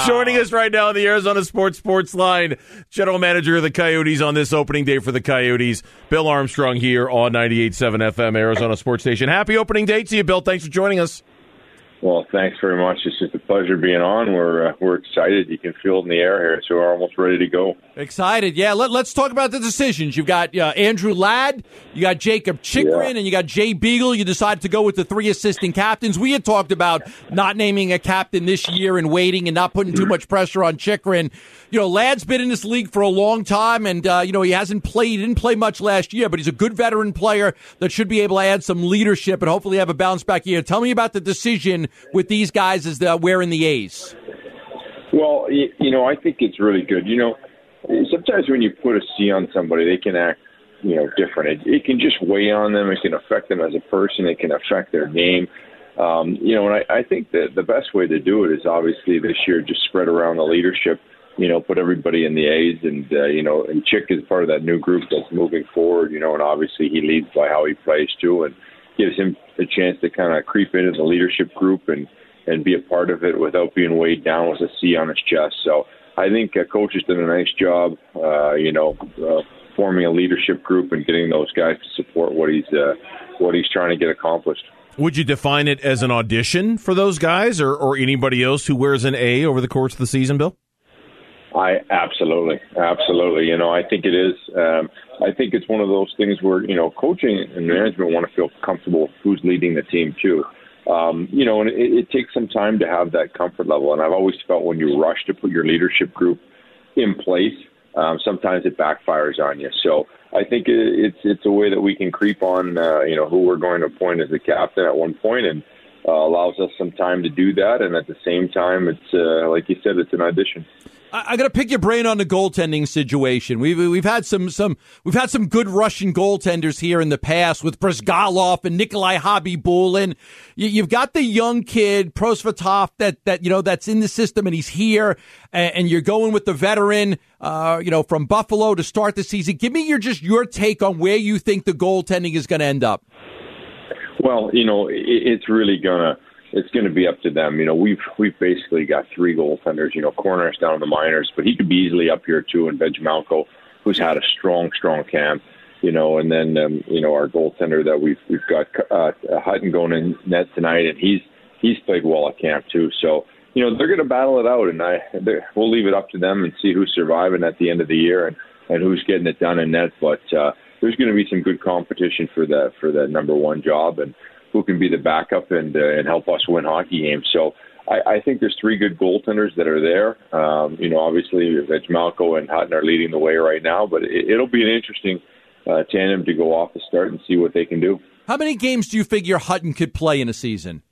Joining us right now on the Arizona Sports Line, General Manager of the Coyotes on this opening day for the Coyotes, Bill Armstrong here on 98.7 FM, Arizona Sports Station. Happy opening day to you, Bill. Thanks for joining us. Well, thanks very much. It's just a pleasure being on. We're excited. You can feel it in the air here, so we're almost ready to go. Excited, yeah. Let's talk about the decisions. You've got Andrew Ladd, you got Jacob Chychrun, and you got Jay Beagle. You decided to go with the 3 assistant captains. We had talked about not naming a captain this year and waiting and not putting too much pressure on Chychrun. You know, Ladd's been in this league for a long time, and he didn't play much last year, but he's a good veteran player that should be able to add some leadership and hopefully have a bounce back year. Tell me about the decision with these guys as they're wearing the A's. Well, I think it's really good. Sometimes when you put a C on somebody, they can act, different. It can just weigh on them. It can affect them as a person. It can affect their game. And I think that the best way to do it is obviously this year just spread around the leadership. Put everybody in the A's, and Chick is part of that new group that's moving forward, and obviously he leads by how he plays too, and gives him a chance to kind of creep into the leadership group and be a part of it without being weighed down with a C on his chest. So I think Coach has done a nice job, forming a leadership group and getting those guys to support what he's trying to get accomplished. Would you define it as an audition for those guys or anybody else who wears an A over the course of the season, Bill? Absolutely. I think it is. I think it's one of those things where, coaching and management want to feel comfortable with who's leading the team too. And it takes some time to have that comfort level. And I've always felt when you rush to put your leadership group in place, sometimes it backfires on you. So I think it's a way that we can creep on, who we're going to appoint as the captain at one point, and allows us some time to do that. And at the same time, it's like you said, it's an audition. I got to pick your brain on the goaltending situation. We've had some good Russian goaltenders here in the past with Brizgalov and Nikolai Khabibulin. You've got the young kid Prosvetov that's in the system and he's here, and you're going with the veteran from Buffalo to start the season. Give me your take on where you think the goaltending is going to end up. Well, it's really it's going to be up to them. We've basically got 3 goaltenders. Corner's down in the minors, but he could be easily up here too. And Vejmelko, who's had a strong camp. And then our goaltender that we've got Hutton going in net tonight, and he's played well at camp too. So they're going to battle it out, and we'll leave it up to them and see who's surviving at the end of the year and who's getting it done in net. But there's going to be some good competition for that number 1 job, and who can be the backup and help us win hockey games. So I think there's 3 good goaltenders that are there. Obviously Vejmelko and Hutton are leading the way right now, but it'll be an interesting tandem to go off the start and see what they can do. How many games do you figure Hutton could play in a season?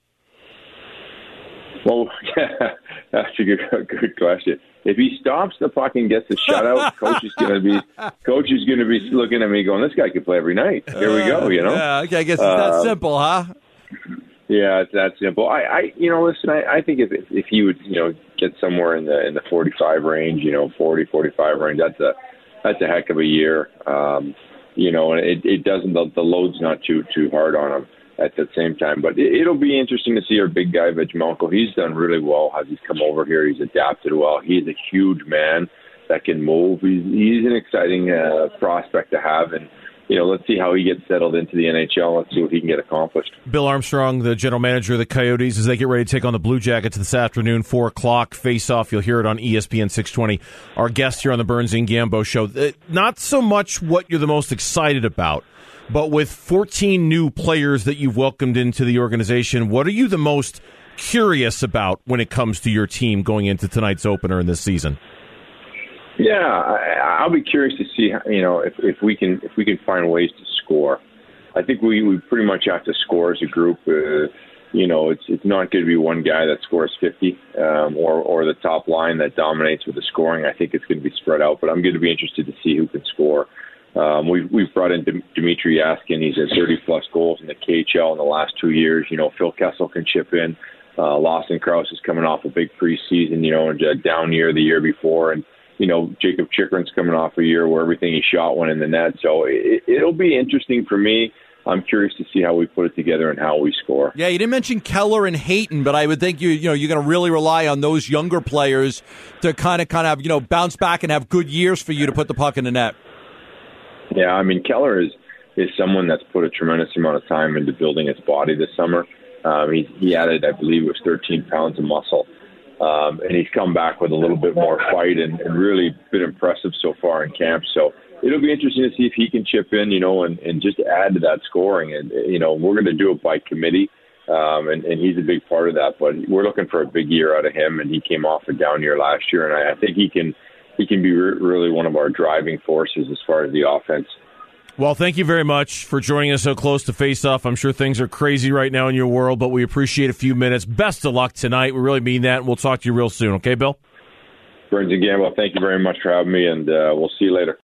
Well, that's a good question. If he stops the puck and gets a shutout, coach is going to be looking at me going, "This guy could play every night." Here we go, Yeah, okay, I guess it's that simple, huh? Yeah, it's that simple. I think if he would, get somewhere in the 45 range, 40, 45 range, that's a heck of a year. And it doesn't, the load's not too hard on him at the same time. But it'll be interesting to see our big guy, Vejmelko. He's done really well as he's come over here. He's adapted well. He's a huge man that can move. He's an exciting prospect to have, and let's see how he gets settled into the NHL. Let's see what he can get accomplished. Bill Armstrong, the general manager of the Coyotes, as they get ready to take on the Blue Jackets this afternoon, 4 o'clock face-off. You'll hear it on ESPN 620. Our guest here on the Burns and Gambo show. Not so much what you're the most excited about, but with 14 new players that you've welcomed into the organization, what are you the most curious about when it comes to your team going into tonight's opener in this season? Yeah, I'll be curious to see, if we can find ways to score. I think we pretty much have to score as a group. It's not going to be one guy that scores 50 or the top line that dominates with the scoring. I think it's going to be spread out, but I'm going to be interested to see who can score. We've brought in Dmitry Yaskin. He's had 30-plus goals in the KHL in the last 2 years. Phil Kessel can chip in. Lawson Krause is coming off a big preseason, and a down year the year before. And, Jacob Chychrun's coming off a year where everything he shot went in the net. So it'll be interesting for me. I'm curious to see how we put it together and how we score. Yeah, you didn't mention Keller and Hayton, but I would think you're going to really rely on those younger players to kind of have, bounce back and have good years for you to put the puck in the net. Yeah, I mean, Keller is someone that's put a tremendous amount of time into building his body this summer. He added, I believe, it was 13 pounds of muscle. And he's come back with a little bit more fight and really been impressive so far in camp. So it'll be interesting to see if he can chip in, and just add to that scoring. And, we're going to do it by committee, and he's a big part of that. But we're looking for a big year out of him, and he came off a down year last year. And I think he can be really one of our driving forces as far as the offense. Well, thank you very much for joining us so close to face-off. I'm sure things are crazy right now in your world, but we appreciate a few minutes. Best of luck tonight. We really mean that, and we'll talk to you real soon. Okay, Bill? Burns and Gamble, thank you very much for having me, and we'll see you later.